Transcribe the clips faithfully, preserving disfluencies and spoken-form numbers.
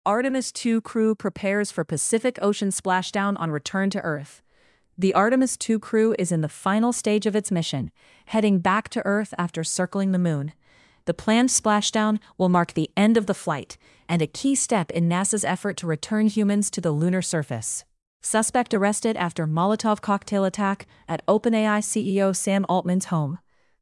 Artemis two crew prepares for Pacific Ocean splashdown on return to Earth. The Artemis two crew is in the final stage of its mission, heading back to Earth after circling the Moon. The planned splashdown will mark the end of the flight and a key step in NASA's effort to return humans to the lunar surface. Suspect arrested after Molotov cocktail attack at OpenAI C E O Sam Altman's home.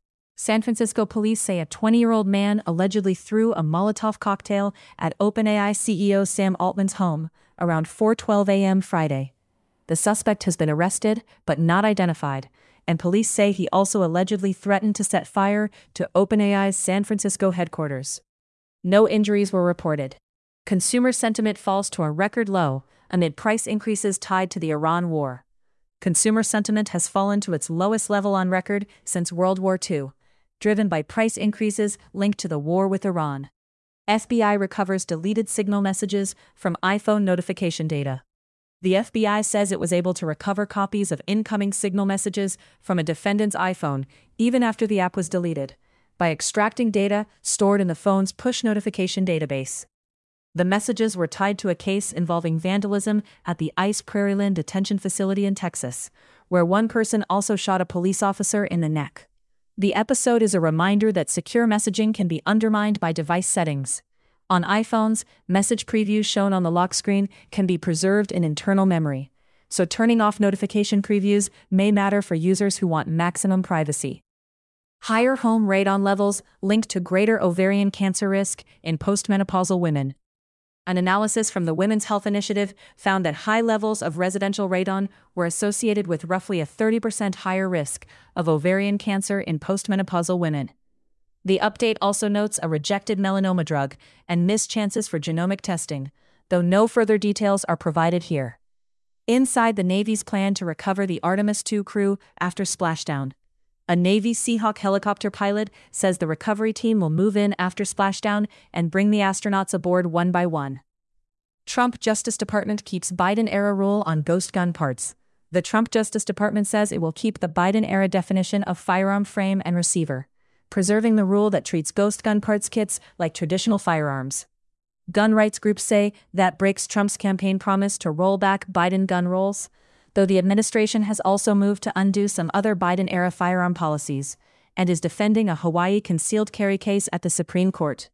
San Francisco police say a twenty-year-old man allegedly threw a Molotov cocktail at OpenAI C E O Sam Altman's home around four twelve a m Friday. The suspect has been arrested but not identified, and police say he also allegedly threatened to set fire to OpenAI's San Francisco headquarters. No injuries were reported. Consumer sentiment falls to a record low amid price increases tied to the Iran war. Consumer sentiment has fallen to its lowest level on record since World War Two, driven by price increases linked to the war with Iran. F B I recovers deleted Signal messages from iPhone notification data. The F B I says it was able to recover copies of incoming Signal messages from a defendant's iPhone even after the app was deleted, by extracting data stored in the phone's push notification database. The messages were tied to a case involving vandalism at the ICE Prairieland detention facility in Texas, where one person also shot a police officer in the neck. The episode is a reminder that secure messaging can be undermined by device settings. On iPhones, message previews shown on the lock screen can be preserved in internal memory, so turning off notification previews may matter for users who want maximum privacy. Higher home radon levels linked to greater ovarian cancer risk in postmenopausal women. An analysis from the Women's Health Initiative found that high levels of residential radon were associated with roughly a thirty percent higher risk of ovarian cancer in postmenopausal women. The update also notes a rejected melanoma drug and missed chances for genomic testing, though no further details are provided here. Inside the Navy's plan to recover the Artemis two crew after splashdown. A Navy Seahawk helicopter pilot says the recovery team will move in after splashdown and bring the astronauts aboard one by one. Trump Justice Department keeps Biden-era rule on ghost gun parts. The Trump Justice Department says it will keep the Biden-era definition of firearm frame and receiver, preserving the rule that treats ghost gun parts kits like traditional firearms. Gun rights groups say that breaks Trump's campaign promise to roll back Biden gun rules, though the administration has also moved to undo some other Biden-era firearm policies, and is defending a Hawaii concealed carry case at the Supreme Court.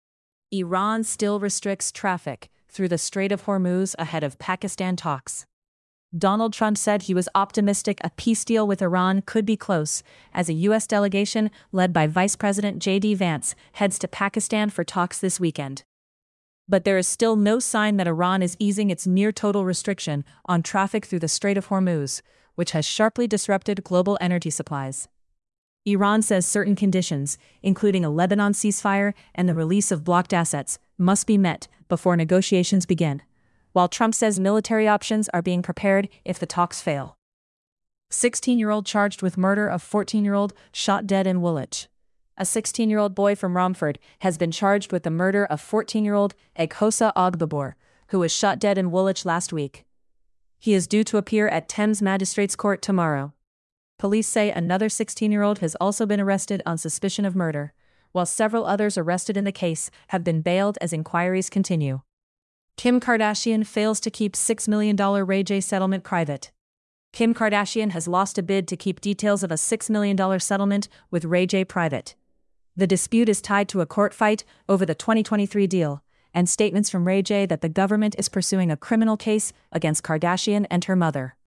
Iran still restricts traffic through the Strait of Hormuz ahead of Pakistan talks. Donald Trump said he was optimistic a peace deal with Iran could be close, as a U S delegation led by Vice President J D Vance heads to Pakistan for talks this weekend. But there is still no sign that Iran is easing its near-total restriction on traffic through the Strait of Hormuz, which has sharply disrupted global energy supplies. Iran says certain conditions, including a Lebanon ceasefire and the release of blocked assets, must be met before negotiations begin, while Trump says military options are being prepared if the talks fail. sixteen-year-old charged with murder of fourteen-year-old shot dead in Woolwich. A sixteen-year-old boy from Romford has been charged with the murder of fourteen-year-old Eghosa Ogbabor, who was shot dead in Woolwich last week. He is due to appear at Thames Magistrates Court tomorrow. Police say another sixteen-year-old has also been arrested on suspicion of murder, while several others arrested in the case have been bailed as inquiries continue. Kim Kardashian fails to keep six million dollars Ray J settlement private. Kim Kardashian has lost a bid to keep details of a six million dollars settlement with Ray J private. The dispute is tied to a court fight over the twenty twenty-three deal, and statements from Ray J that the government is pursuing a criminal case against Kardashian and her mother.